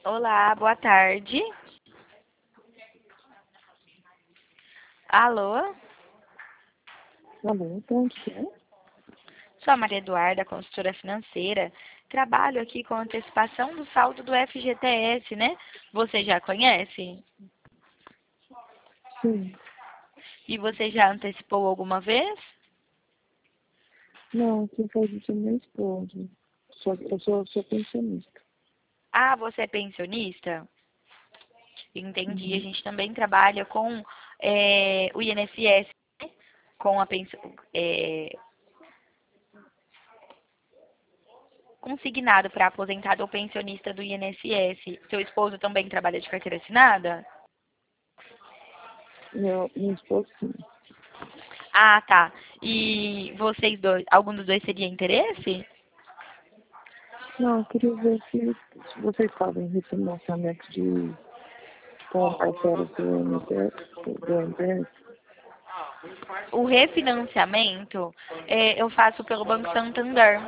Olá, boa tarde. Alô? Alô, então, o que é? Sou a Maria Eduarda, consultora financeira. Trabalho aqui com antecipação do saldo do FGTS, né? Você já conhece? Sim. E você já antecipou alguma vez? Não, quem faz isso é meu esposo. Eu sou pensionista. Ah, você é pensionista? Entendi. A Uhum. gente também trabalha com o INSS, né? Com a pensão, consignado para aposentado ou pensionista do INSS. Seu esposo também trabalha de carteira assinada? Meu esposo, sim. Ah, tá. E vocês dois, algum dos dois teria interesse? Não, eu queria ver se vocês fazem refinanciamento com parcelas do MPS. O refinanciamento eu faço pelo Banco Santander.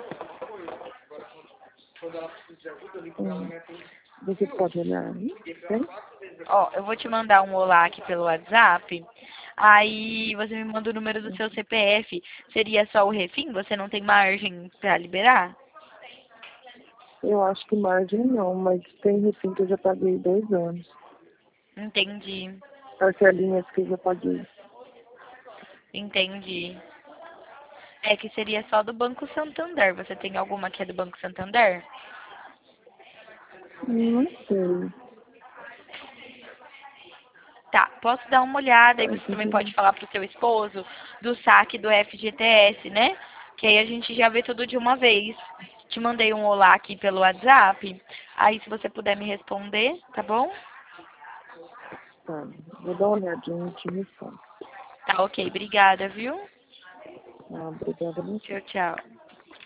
Hum. Você pode olhar aí? Tem? Ó, eu vou te mandar um olá aqui pelo WhatsApp. Aí você me manda o número do seu CPF. Seria só o refim? Você não tem margem para liberar? Eu acho que margem não, mas tem refim que eu já paguei 2 anos. Entendi, Parcelinhas que eu já paguei. entendi. É que seria só do Banco Santander. Você tem alguma que é do Banco Santander? Não sei. Tá, posso dar uma olhada e Ai, você tem também que pode ver. falar pro seu esposo do saque do FGTS, né? Que aí a gente já vê tudo de uma vez. Te mandei um olá aqui pelo WhatsApp. Aí se você puder me responder, tá bom? Tá, vou dar uma olhadinha e te respondo. Tá ok, obrigada, viu? Ah, obrigada a você. Tchau, tchau.